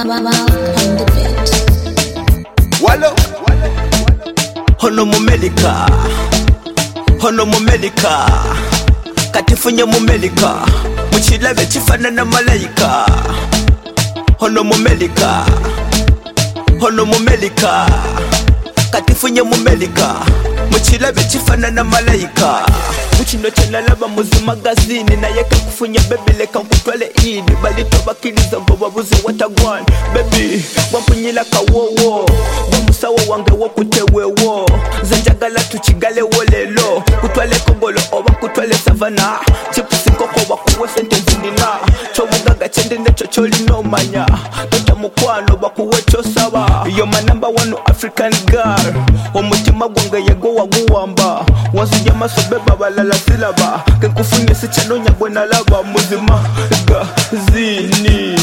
Wallo Hono mumelika Hono mumelika Katifunye mumelika Muchilabe chifana na malaika Hono mumelika Hono mumelika Katifunye mumelika Muchilabe chifana na malaika Muchino chena laba muzi magazini na yeka kufunya baby leka nkutwale ini bali tobakiliza ngo babuze watagwan baby wampunyila kawowo wamusawo wange wokutewewo zanjagala tuchigale wolelo kutwale kongolo oba kutwale savana chipusikoko bakuwe sente zinina chobugaga chende necho choli no manya tota mukwano bakuwe chosaba you're my number one African girl omutima gwange yego waguwamba wazuja masobeba balala silaba kenkufunye sichano nyagwe nalaba muzima gazini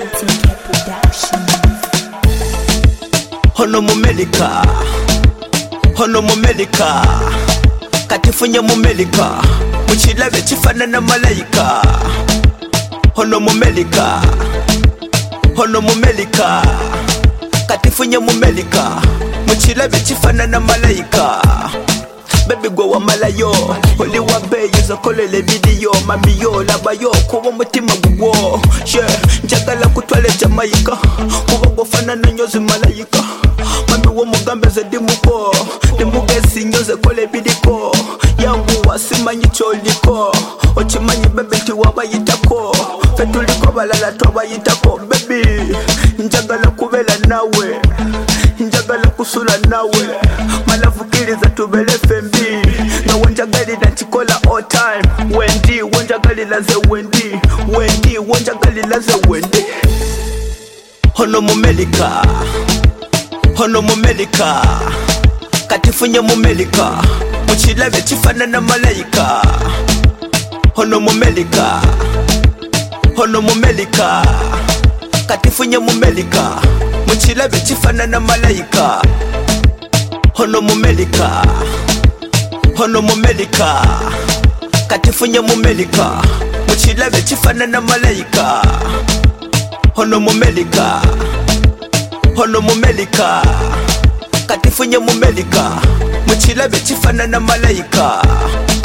Hono mumelika Hono mumelika Katifunye mumelika Muchilabe chifana na malaika Hono mumelika Hono mumelika Katifunye mumelika Muchilabe chifana na malaika Baby go wa malayo Oli wa be yuza kolele video Mami yo laba yo kuwa mutima guwo Yeah, njagala kutwale Jamaica Kuwa gofana na nyozi malaika Mami wo mugambe ze dimuko Dimugesi nyoze kole bidiko Yangu wasimanyi choliko Ochimanyi baby ti wabayitako Fetuliko balala twabayitako Baby, njagala kubela nawe Njagala kusula nawe Malavukiliza tubele FMB Na wanjagalila nchikola all time Wendy, wanjagalila ze Wendy Wendy, wanjagalila ze Wendy Hono mumelika Hono mumelika Katifunye mumelika Muchilabe chifana na malaika Hono mumelika Hono mumelika Katifunye mumelika Muchilabe chifana na malaika Hono mumelika Hono mumelika Katifunye mumelika Muchilabe chifana na malaika Hono mumelika Hono mumelika Katifunye mumelika Muchilabe chifana na malaika